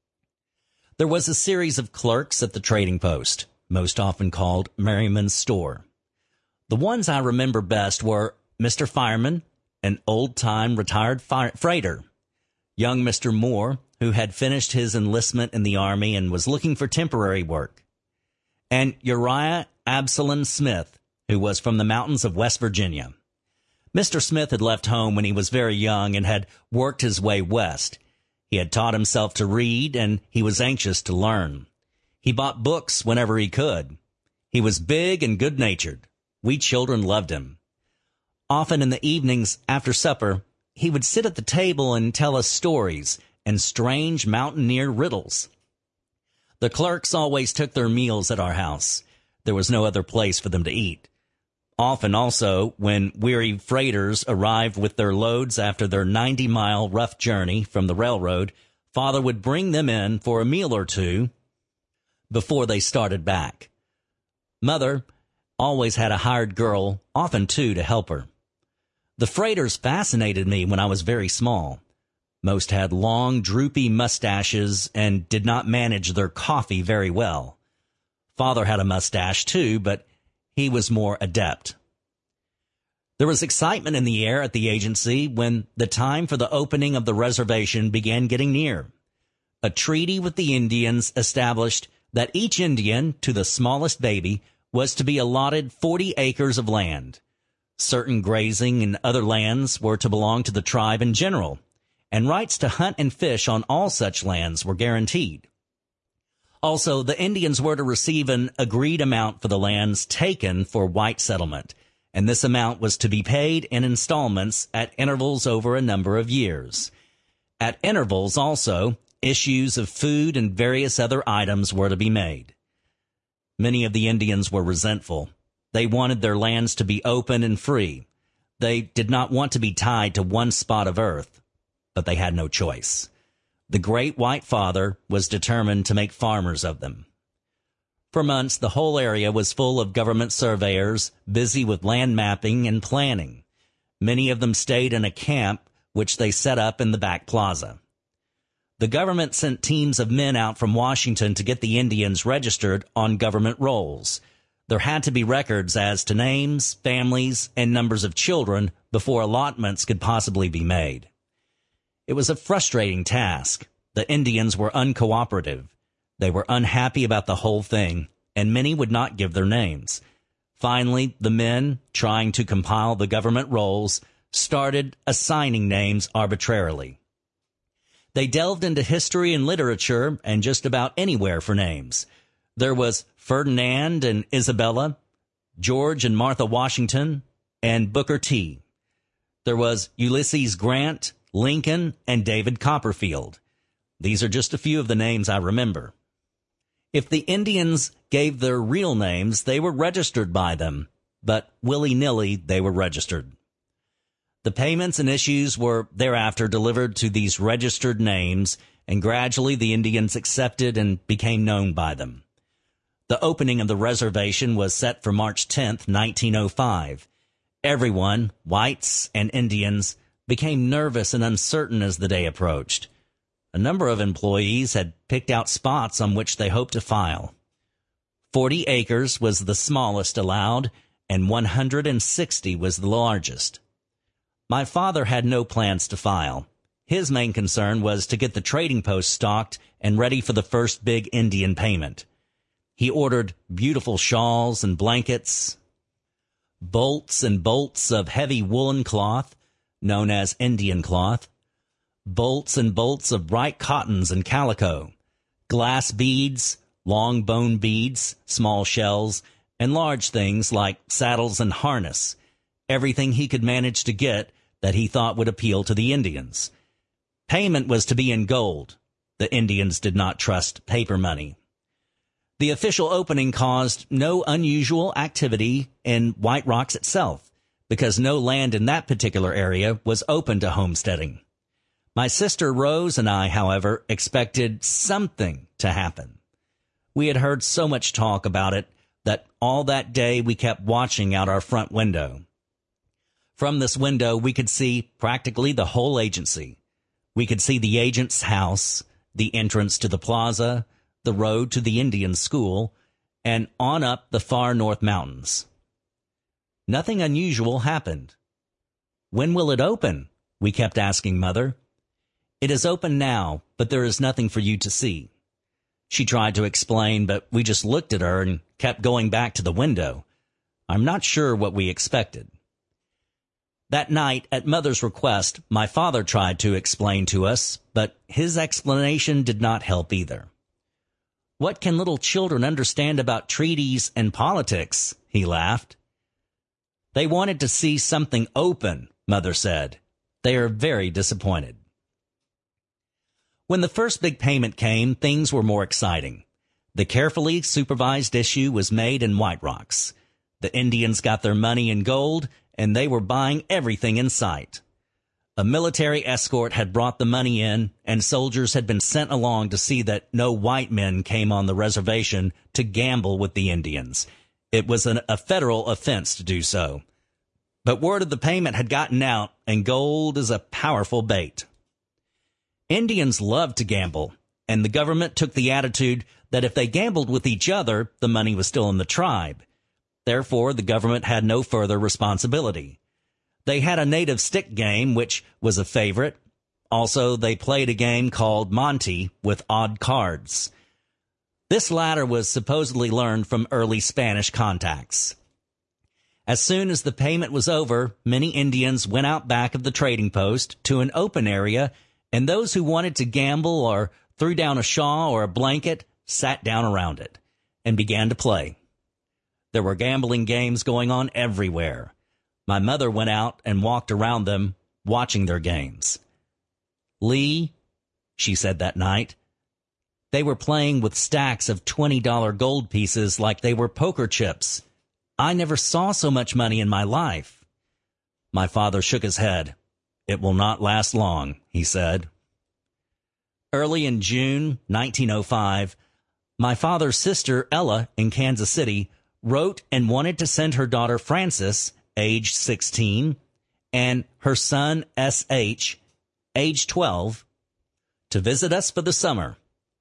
There was a series of clerks at the trading post, most often called Merriman's store. The ones I remember best were Mister Fireman, an old-time retired fi- freighter. Young Mister Moore, who had finished his enlistment in the Army and was looking for temporary work. And Uriah Absalom Smith, who was from the mountains of West Virginia. Mister Smith had left home when he was very young and had worked his way west. He had taught himself to read, and he was anxious to learn. He bought books whenever he could. He was big and good-natured. We children loved him. Often in the evenings after supper, he would sit at the table and tell us stories and strange mountaineer riddles. The clerks always took their meals at our house. There was no other place for them to eat. Often also, when weary freighters arrived with their loads after their ninety-mile rough journey from the railroad, Father would bring them in for a meal or two before they started back. Mother always had a hired girl, often two, to help her. The freighters fascinated me when I was very small. Most had long, droopy mustaches and did not manage their coffee very well. Father had a mustache too, but he was more adept. There was excitement in the air at the agency when the time for the opening of the reservation began getting near. A treaty with the Indians established that each Indian, to the smallest baby, was to be allotted forty acres of land. Certain grazing and other lands were to belong to the tribe in general, and rights to hunt and fish on all such lands were guaranteed. Also, the Indians were to receive an agreed amount for the lands taken for white settlement, and this amount was to be paid in installments at intervals over a number of years. At intervals also, issues of food and various other items were to be made. Many of the Indians were resentful. They wanted their lands to be open and free. They did not want to be tied to one spot of earth, but they had no choice. The Great White Father was determined to make farmers of them. For months, the whole area was full of government surveyors busy with land mapping and planning. Many of them stayed in a camp which they set up in the back plaza. The government sent teams of men out from Washington to get the Indians registered on government rolls. There had to be records as to names, families, and numbers of children before allotments could possibly be made. It was a frustrating task. The Indians were uncooperative. They were unhappy about the whole thing, and many would not give their names. Finally, the men, trying to compile the government rolls, started assigning names arbitrarily. They delved into history and literature and just about anywhere for names. There was Ferdinand and Isabella, George and Martha Washington, and Booker T. There was Ulysses Grant, Lincoln, and David Copperfield. These are just a few of the names I remember. If the Indians gave their real names, they were registered by them, but willy-nilly they were registered. The payments and issues were thereafter delivered to these registered names, and gradually the Indians accepted and became known by them. The opening of the reservation was set for March tenth, nineteen oh five. Everyone, whites and Indians, became nervous and uncertain as the day approached. A number of employees had picked out spots on which they hoped to file. Forty acres was the smallest allowed, and one hundred sixty was the largest. My father had no plans to file. His main concern was to get the trading post stocked and ready for the first big Indian payment. He ordered beautiful shawls and blankets, bolts and bolts of heavy woolen cloth, known as Indian cloth, bolts and bolts of bright cottons and calico, glass beads, long bone beads, small shells, and large things like saddles and harness, everything he could manage to get that he thought would appeal to the Indians. Payment was to be in gold. The Indians did not trust paper money. The official opening caused no unusual activity in White Rocks itself, because no land in that particular area was open to homesteading. My sister Rose and I, however, expected something to happen. We had heard so much talk about it that all that day we kept watching out our front window. From this window, we could see practically the whole agency. We could see the agent's house, the entrance to the plaza, the road to the Indian school, and on up the far north mountains. Nothing unusual happened. When will it open? We kept asking Mother. It is open now, but there is nothing for you to see. She tried to explain, but we just looked at her and kept going back to the window. I'm not sure what we expected. That night, at Mother's request, my father tried to explain to us, but his explanation did not help either. What can little children understand about treaties and politics? He laughed. They wanted to see something open, Mother said. They are very disappointed. When the first big payment came, things were more exciting. The carefully supervised issue was made in White Rocks. The Indians got their money in gold, and they were buying everything in sight. A military escort had brought the money in, and soldiers had been sent along to see that no white men came on the reservation to gamble with the Indians. It was an, a federal offense to do so. But word of the payment had gotten out, and gold is a powerful bait. Indians loved to gamble, and the government took the attitude that if they gambled with each other, the money was still in the tribe. Therefore, the government had no further responsibility. They had a native stick game, which was a favorite. Also, they played a game called Monte with odd cards. This latter was supposedly learned from early Spanish contacts. As soon as the payment was over, many Indians went out back of the trading post to an open area, and those who wanted to gamble or threw down a shawl or a blanket sat down around it and began to play. There were gambling games going on everywhere. My mother went out and walked around them, watching their games. Lee, she said that night, they were playing with stacks of twenty dollar gold pieces like they were poker chips. I never saw so much money in my life. My father shook his head. It will not last long, he said. Early in June nineteen oh five, my father's sister, Ella, in Kansas City, wrote and wanted to send her daughter Frances, age sixteen, and her son S H, age twelve, to visit us for the summer.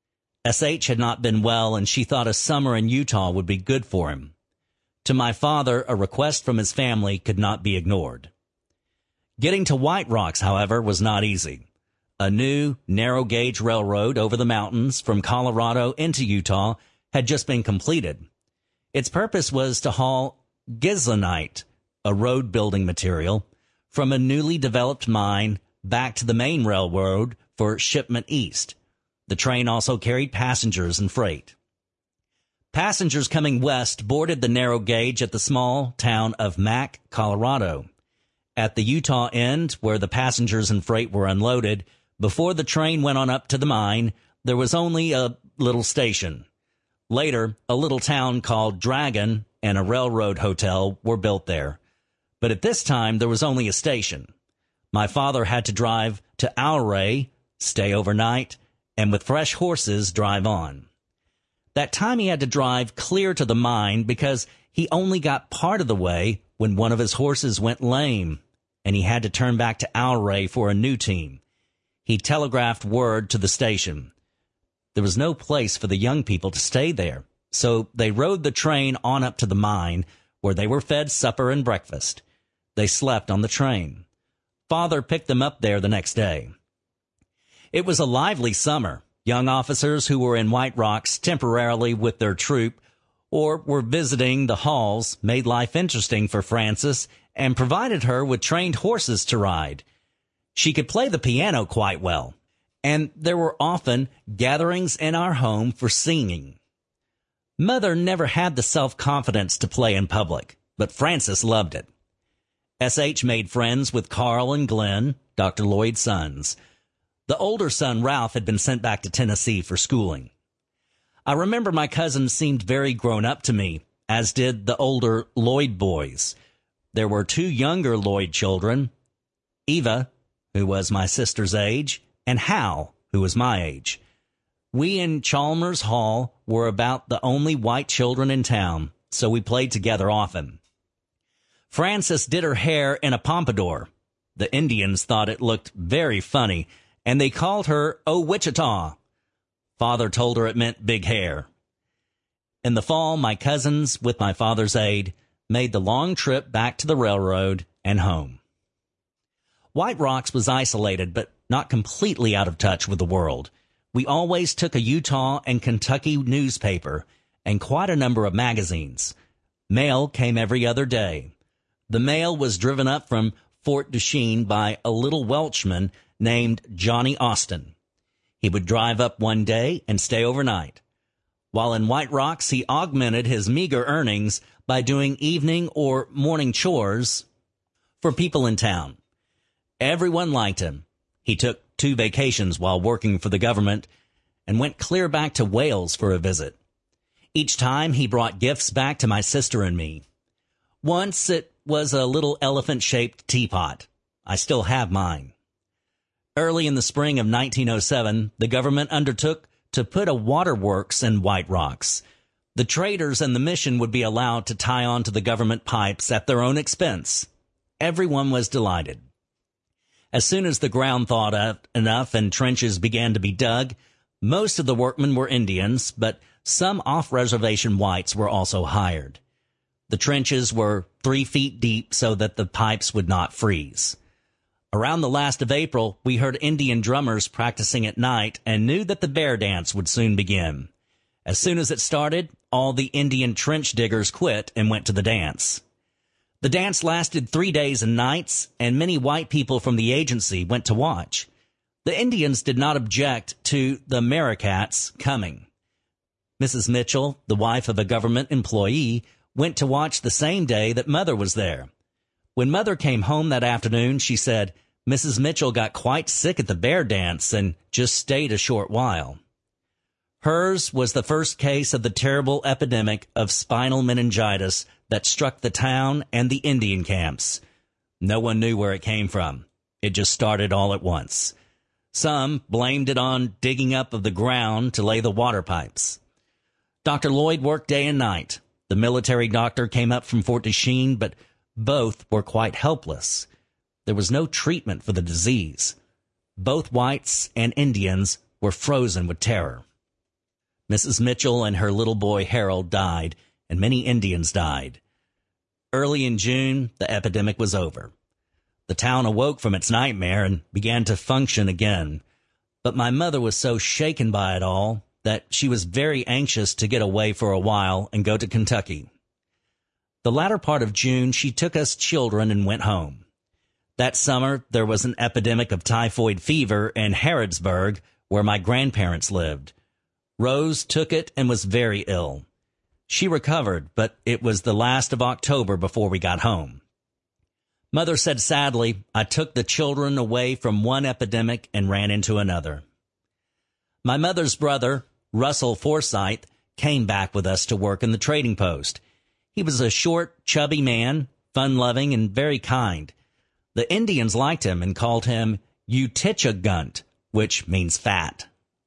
S H had not been well, and she thought a summer in Utah would be good for him. To my father, a request from his family could not be ignored. Getting to White Rocks, however, was not easy. A new, narrow-gauge railroad over the mountains from Colorado into Utah had just been completed. Its purpose was to haul gizonite, a road-building material, from a newly developed mine back to the main railroad for shipment east. The train also carried passengers and freight. Passengers coming west boarded the narrow gauge at the small town of Mack, Colorado. At the Utah end, where the passengers and freight were unloaded, before the train went on up to the mine, there was only a little station. Later, a little town called Dragon and a railroad hotel were built there. But at this time, there was only a station. My father had to drive to Ouray, stay overnight, and with fresh horses drive on. That time he had to drive clear to the mine because he only got part of the way when one of his horses went lame, and he had to turn back to Ouray for a new team. He telegraphed word to the station. There was no place for the young people to stay there, so they rode the train on up to the mine, where they were fed supper and breakfast. They slept on the train. Father picked them up there the next day. It was a lively summer. Young officers who were in White Rocks temporarily with their troop or were visiting the halls made life interesting for Frances and provided her with trained horses to ride. She could play the piano quite well, and there were often gatherings in our home for singing. Mother never had the self-confidence to play in public, but Frances loved it. S H made friends with Carl and Glenn, Doctor Lloyd's sons. The older son, Ralph, had been sent back to Tennessee for schooling. I remember my cousins seemed very grown up to me, as did the older Lloyd boys. There were two younger Lloyd children, Eva, who was my sister's age, and Hal, who was my age. We in Chalmers Hall were about the only white children in town, so we played together often. Frances did her hair in a pompadour. The Indians thought it looked very funny, and they called her "Oh, Wichita." Father told her it meant big hair. In the fall, my cousins, with my father's aid, made the long trip back to the railroad and home. White Rocks was isolated, but not completely out of touch with the world. We always took a Utah and Kentucky newspaper and quite a number of magazines. Mail came every other day. The mail was driven up from Fort Duchesne by a little Welshman named Johnny Austin. He would drive up one day and stay overnight. While in White Rocks, he augmented his meager earnings by doing evening or morning chores for people in town. Everyone liked him. He took two vacations while working for the government and went clear back to Wales for a visit. Each time he brought gifts back to my sister and me. Once it was a little elephant-shaped teapot. I still have mine. Early in the spring of nineteen oh seven, the government undertook to put a waterworks in White Rocks. The traders and the mission would be allowed to tie on to the government pipes at their own expense. Everyone was delighted. As soon as the ground thawed out enough and trenches began to be dug, most of the workmen were Indians, but some off-reservation whites were also hired. The trenches were three feet deep so that the pipes would not freeze. Around the last of April, we heard Indian drummers practicing at night and knew that the bear dance would soon begin. As soon as it started, all the Indian trench diggers quit and went to the dance. The dance lasted three days and nights, and many white people from the agency went to watch. The Indians did not object to the Maricats coming. Missus Mitchell, the wife of a government employee, went to watch the same day that Mother was there. When Mother came home that afternoon, she said Missus Mitchell got quite sick at the bear dance and just stayed a short while. Hers was the first case of the terrible epidemic of spinal meningitis that struck the town and the Indian camps. No one knew where it came from. It just started all at once. Some blamed it on digging up of the ground to lay the water pipes. Doctor Lloyd worked day and night. The military doctor came up from Fort Duchesne, but both were quite helpless. There was no treatment for the disease. Both whites and Indians were frozen with terror. Missus Mitchell and her little boy Harold died, and many Indians died. Early in June, the epidemic was over. The town awoke from its nightmare and began to function again. But my mother was so shaken by it all that she was very anxious to get away for a while and go to Kentucky. The latter part of June, she took us children and went home. That summer, there was an epidemic of typhoid fever in Harrodsburg, where my grandparents lived. Rose took it and was very ill. She recovered, but it was the last of October before we got home. Mother said sadly, I took the children away from one epidemic and ran into another. My mother's brother, Russell Forsythe, came back with us to work in the trading post. He was a short, chubby man, fun-loving and very kind. The Indians liked him and called him Utichagunt, which means fat.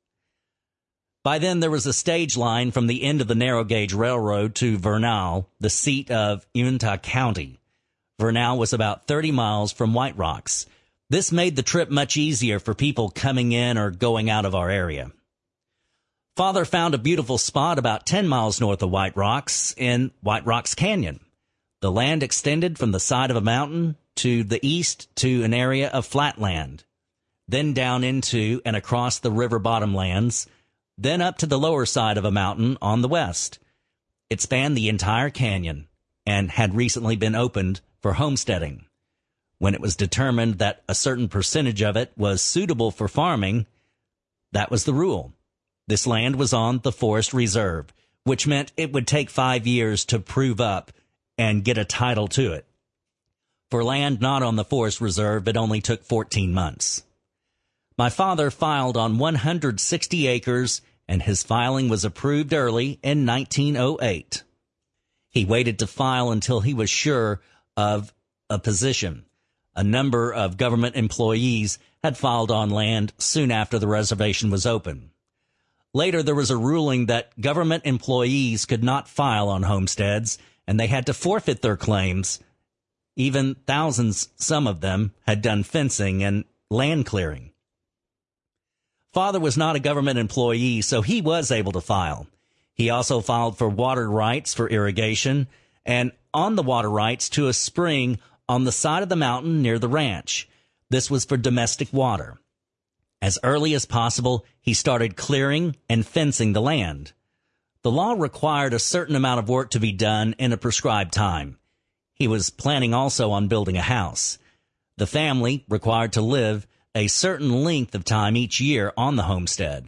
By then, there was a stage line from the end of the narrow-gauge railroad to Vernal, the seat of Uintah County. Vernal was about thirty miles from White Rocks. This made the trip much easier for people coming in or going out of our area. Father found a beautiful spot about ten miles north of White Rocks in White Rocks Canyon. The land extended from the side of a mountain to the east to an area of flat land, then down into and across the river bottomlands, then up to the lower side of a mountain on the west. It spanned the entire canyon and had recently been opened for homesteading. When it was determined that a certain percentage of it was suitable for farming, that was the rule. This land was on the Forest Reserve, which meant it would take five years to prove up and get a title to it. For land not on the Forest Reserve, it only took fourteen months. My father filed on one hundred sixty acres, and his filing was approved early in nineteen oh eight. He waited to file until he was sure of a position. A number of government employees had filed on land soon after the reservation was open. Later, there was a ruling that government employees could not file on homesteads, and they had to forfeit their claims. Even thousands, some of them, had done fencing and land clearing. Father was not a government employee, so he was able to file. He also filed for water rights for irrigation and on the water rights to a spring on the side of the mountain near the ranch. This was for domestic water. As early as possible, he started clearing and fencing the land. The law required a certain amount of work to be done in a prescribed time. He was planning also on building a house. The family required to live a certain length of time each year on the homestead.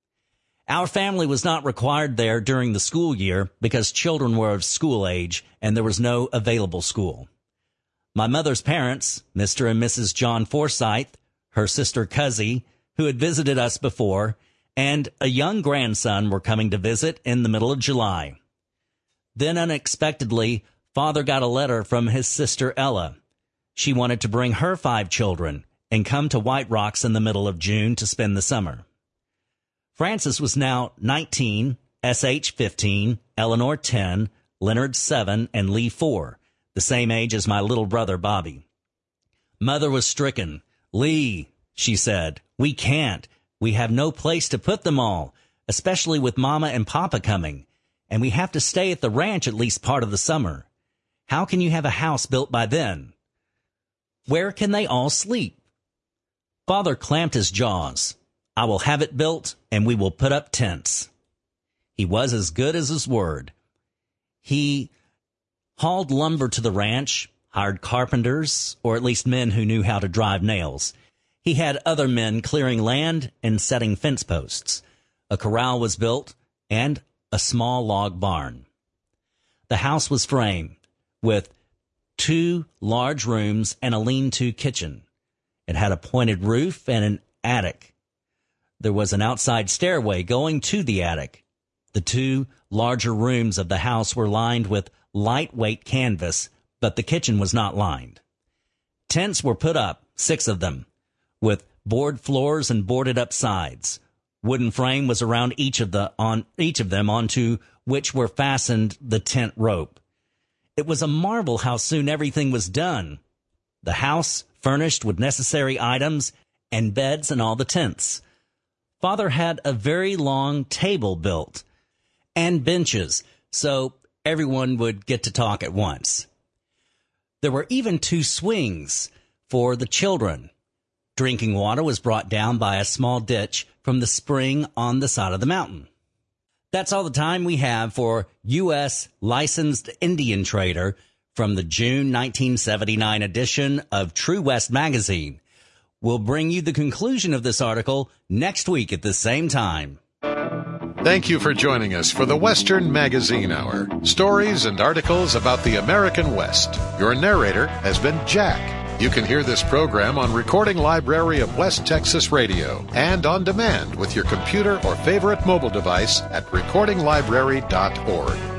Our family was not required there during the school year because children were of school age and there was no available school. My mother's parents, Mister and Missus John Forsyth, her sister Cuzzy, who had visited us before, and a young grandson were coming to visit in the middle of July. Then unexpectedly, Father got a letter from his sister Ella. She wanted to bring her five children and come to White Rocks in the middle of June to spend the summer. Francis was now nineteen, S H fifteen, Eleanor ten, Leonard seven, and Lee four, the same age as my little brother Bobby. Mother was stricken. "Lee," she said, "we can't. We have no place to put them all, especially with Mama and Papa coming, and we have to stay at the ranch at least part of the summer. How can you have a house built by then? Where can they all sleep?" Father clamped his jaws. "I will have it built, and we will put up tents." He was as good as his word. He hauled lumber to the ranch, hired carpenters, or at least men who knew how to drive nails. He had other men clearing land and setting fence posts. A corral was built, and a small log barn. The house was framed with two large rooms and a lean-to kitchen. It had a pointed roof and an attic. There was an outside stairway going to the attic. The two larger rooms of the house were lined with lightweight canvas, but the kitchen was not lined. Tents were put up, six of them, with board floors and boarded-up sides. Wooden frame was around each of the on each of them, onto which were fastened the tent rope. It was a marvel how soon everything was done. The house furnished with necessary items and beds in all the tents. Father had a very long table built and benches, so everyone would get to talk at once. There were even two swings for the children. Drinking water was brought down by a small ditch from the spring on the side of the mountain. That's all the time we have for U S Licensed Indian Trader from the June nineteen seventy-nine edition of True West Magazine. We'll bring you the conclusion of this article next week at the same time. Thank you for joining us for the Western Magazine Hour. Stories and articles about the American West. Your narrator has been Jack. You can hear this program on Recording Library of West Texas Radio and on demand with your computer or favorite mobile device at recording library dot org.